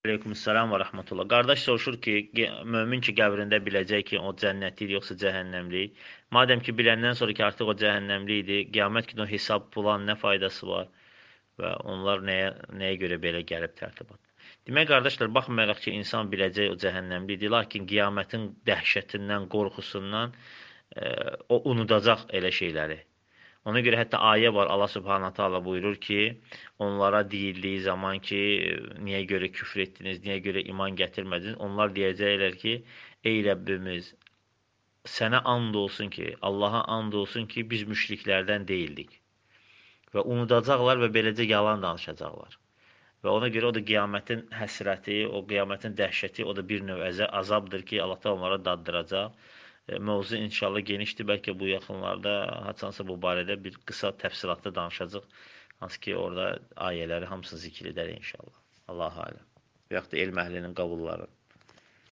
Aleykümselam və rəhmətullah. Qardaş soruşur ki, mömin ki, qəbrində biləcək ki, o cənnətli yoxsa cəhənnəmli. Madəm ki, biləndən sonra ki, artıq o cəhənnəmli idi, qiyamət günü o hesab bulan nə faydası var və onlar nəyə görə belə gəlib tərtibat. Demək, qardaşlar, baxmayaraq ki, insan biləcək o cəhənnəmli idi, lakin qiyamətin dəhşətindən, qorxusundan o unudacaq elə şeyləri. Ona görə hətta ayə var, Allah Subhanahu taala buyurur ki, onlara deyildiyi zaman ki, niyə görə küfr etdiniz, niyə görə iman gətirmədiniz? Onlar deyəcəklər ki, ey Rəbbimiz, sənə and olsun ki, Allaha and olsun ki, biz müşriklərdən deyildik. Və unudacaqlar və beləcə yalan danışacaqlar. Və ona görə o da qiyamətin həsrəti, o qiyamətin dəhşəti, o da bir növ azabdır ki, Allah da onlara daddıracaq. Mövzu inşallah genişdir. Bəlkə bu yaxınlarda haçansa bu barədə bir qısa təfsilatda danışacaq. Hansı ki, orada ayələri hamısını zikr edər inşallah. Allah aləm. Və yaxud da elm əhlinin qabulları.